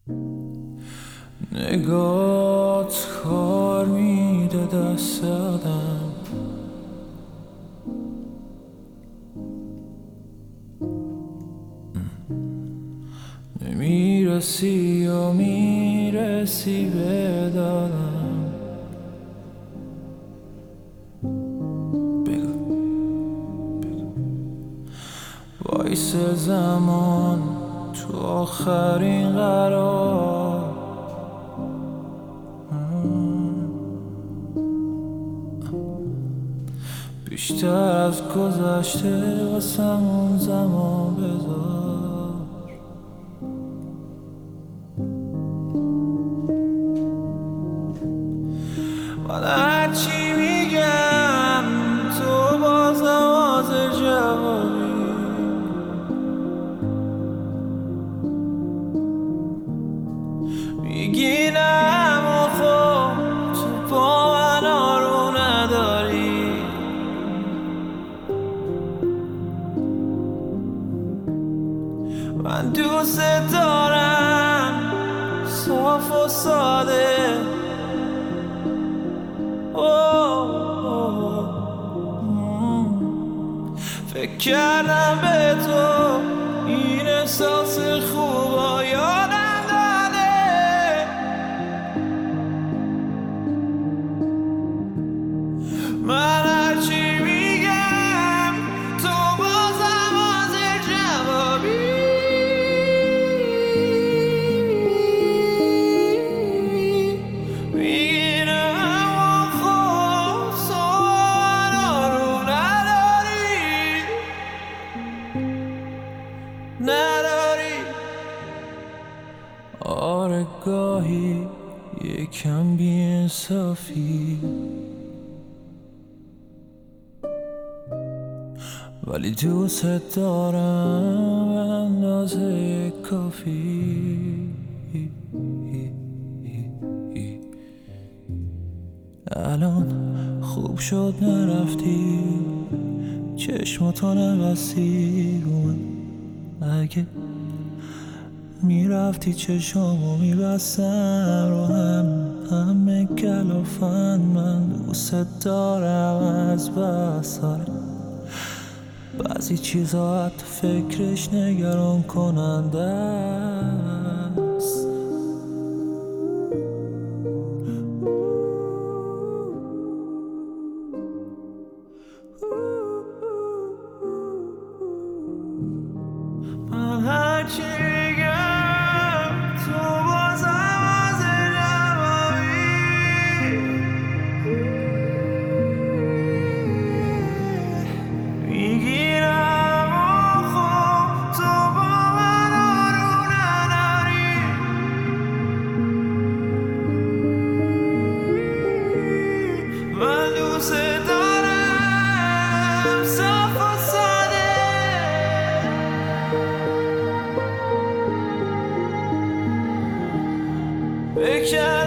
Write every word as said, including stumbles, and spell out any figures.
نگات کار میده دست آدم، نمیرسی و میرسی به دادم. بگو بگو وایس زمان تو آخرین قرار، بیشتر از گذشته واسمون زمان بذار. من هرچی میگم تو بازم حاضر جوابی، میگی نه اما خب تو با من آرو نداری. من دوست دارم صاف و ساده، فکر کردم به تو این احساس خوبا یادم داده. من هرچی میگم تو بازم حاضر جوابی، میگیرم و خود سوال رو نداری نداری. آره گاهی یکم بی‌انصافی، ولی دوست دارم به اندازه کافی. الان خوب شد نرفتی، چشماتو نبستی رو من. اگه میرفتی چشامو میبستم رو هم، همه کلافن. من دوست دارم از بس، بعضی چیزا حتی فکرش نگران کننده است. من هرچی میگم تو بازم حاضر جوابی، میگیرم و خب تو با من آرو نداری. من دوست دارم صاف و ساده، فکر